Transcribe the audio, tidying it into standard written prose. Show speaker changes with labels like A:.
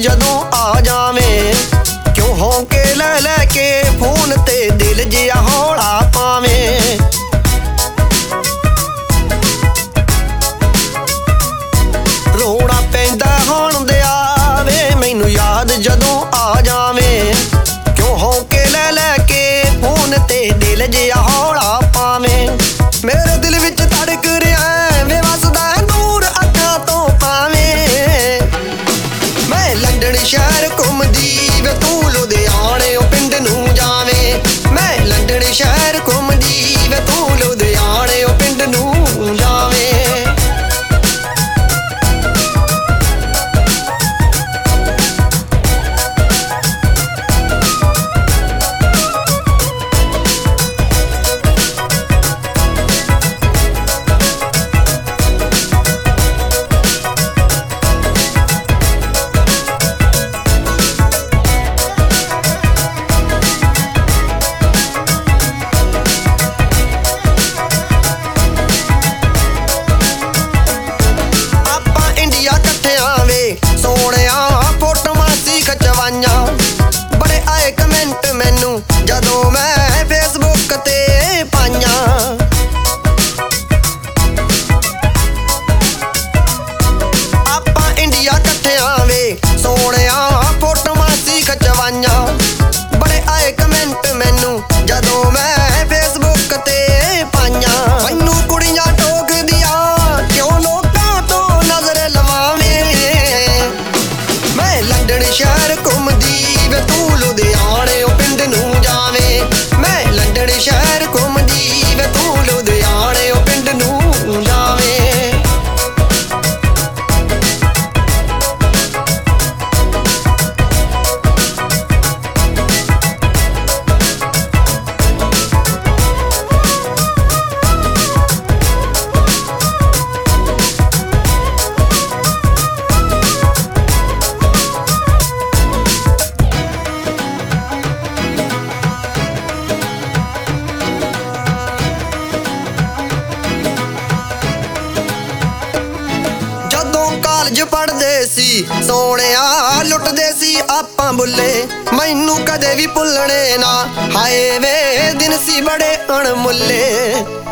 A: ਜਦੋਂ ਆ ਜਾਵੇਂ, ਕਿਉਂ ਹੌਂਕੇ ਲੈ ਲੈ ਕੇ ਫੋਨ ਤੇ ਦਿਲ ਜਿਹਾ ਹੌਲਾ ਪਾਵੇਂ। ਰੋਣਾ ਪੈਂਦਾ ਹੁਣ ਦਿਆ ਵੇ ਮੈਨੂੰ ਯਾਦ ਜਦੋਂ ਆ ਜਾਵੇਂ, ਕਿਉਂ ਹੌਂਕੇ ਲੈ ਲੈ ਕੇ ਫੋਨ ਤੇ ਦਿਲ ਜਿਹਾ ਹੌਲਾ ਪਾਵੇਂ। ਮੇਰੇ ਦਿਲ ਵਿੱਚ ਧੜਕ ਰਿਹਾ ਵੇ ਵਸਦਾ ਨੂਰ ਅੱਖਾਂ ਤੋਂ ਪਾਵੇਂ। ਮੈਂ ਲੰਡਨ ਸ਼ਹਿਰ ਘੁੰਮਦੀ ਵੇ ਤੂੰ ਲੁਧਿਆਣੇ ਪਿੰਡ ਨੂੰ ਜਾਵੇਂ। ਮੈਂ ਲੰਡਨ ਸ਼ਹਿਰ ਘੁੰਮਦੀ ਵੇ ਤੂੰ ਲੁਧਿਆਣੇ ਪਿੰਡ ਨੂੰ ਜਾਵੇਂ। ਬੜੇ ਆਏ ਕਮੈਂਟ ਮੈਨੂੰ ਜਦੋਂ ਮੈਂ ਫੇਸਬੁੱਕ ਤੇ ਪਾਈਆਂ। ਆਪਾਂ ਇੰਡੀਆ ਇਕੱਠਿਆਂ ਵੇ ਸੋਹਣਿਆ ਫੋਟੋਆਂ ਸੀ ਖਿਚਵਾਈਆਂ। ਬੜੇ ਆਏ ਕਮੈਂਟ ਮੈਨੂੰ ਜਦੋਂ ਮੈਂ ਫੇਸਬੁੱਕ ਤੇ ਪਾਈਆਂ। ਮੈਨੂੰ ਕੁੜੀਆਂ ਟੋਕਦੀਆਂ ਕਿਉਂ ਲੋਕਾਂ ਤੋਂ ਨਜ਼ਰ ਲਵਾਵੇਂ। ਮੈਂ ਲੰਡਨ ਸ਼ਹਿਰ ਘੁੰਮਦੀ ਵੇ ਤੂੰ ਲੁਧਿਆਣੇ ਪਿੰਡ ਨੂੰ ਜਾਵੇਂ। ਮੈਂ ਲੰਡਨ ਸ਼ਹਿਰ ਘੁੰਮਦੀ ਵੇ ਤੂੰ ਲੁਧਿਆਣੇ ਪਿੰਡ ਨੂੰ ਜਾਵੇਂ। ਕਾਲਜ ਪੜ੍ਹਦੇ ਸੀ ਸੋਹਣਿਆ ਲੁੱਟਦੇ ਸੀ ਆਪਾਂ ਬੁੱਲੇ। ਮੈਨੂੰ ਕਦੇ ਵੀ ਭੁੱਲਣੇ ਨਾ ਹਾਏ ਵੇ ਦਿਨ ਸੀ ਬੜੇ ਅਣਮੁੱਲੇ।